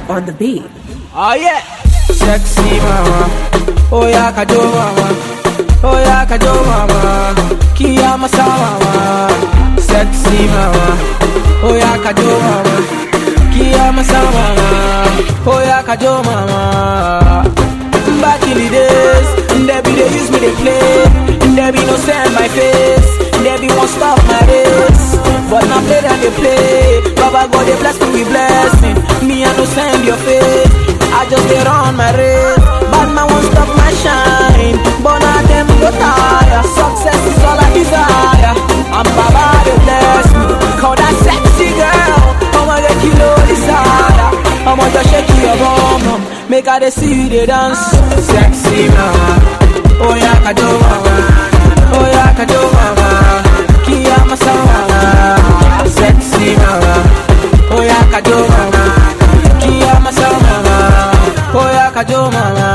on the beat. Oh yeah, sexy mama, oh yeah, kajo mama, oh yeah, kajo mama, kia masawa mama. Sexy mama, oh yeah, kajo mama, kia masawa mama, oh yeah, kajo mama. Back in the days, there be they use me they play, there be no sand my face, there be won't stop my race. But now play and they play, Baba God they bless me with blessing. Me I no send your face, I just get on my race. Bad man won't stop my shine, but now them go tire. Success is all I desire, and Baba they bless me. Call that sexy girl, I'ma get kilo desire. I'ma just shake your bum, make her they see you they dance. Sexy mama, oh yeah, kajo mama, oh yeah, kajo mama, kia masawa. Sexy mama, oh yeah, kajo mama, kia masawa mama, oh yeah, kajo mama.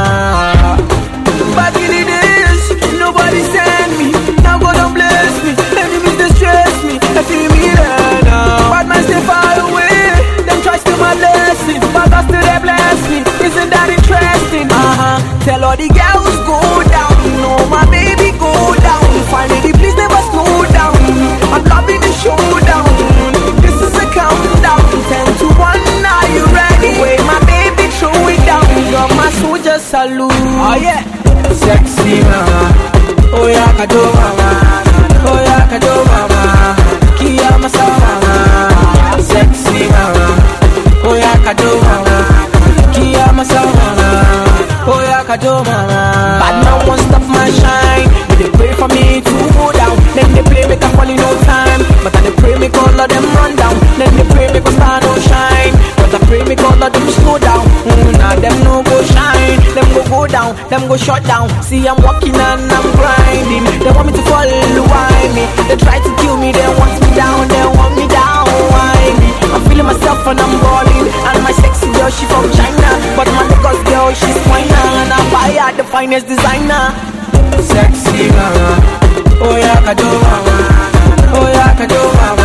Back in the days, nobody send me, now God don't bless me. Enemies they stress me, they feel me there now. Bad man stay far away, them try steal my blessing, but God still they bless me. Isn't that interesting? Tell all the girls go down, no my baby go down. Finally please never slow down, I'm loving the showdown. This is a countdown, 10 to 1, are you ready? Wait my baby throw it down, you're my soldier salute. Oh yeah, sexy mama, oh yeah, kajo mama, oh yeah, kajo mama, kia masawa mama. Sexy mama, oh yeah, kajo mama, kia masawa mama, oh yeah, kajo mama. Bad man won't stop my shine, they pray for me to go down. Then they pray make I fall in no time, but I they pray make all of them run down. Then they pray make us star no shine, but I pray make all of them slow down. Now them no go shine, them go down, them go shut down. See I'm walking and I'm grinding, they want me to fall, why me? They try to kill me, they want me down, why me? I'm feeling myself and I'm balling, and my sexy girl she from China, but my Lagos girl she's fine, and I buy her the finest designer. Sexy mama, oh yeah, kajo mama, oh yeah, kajo mama.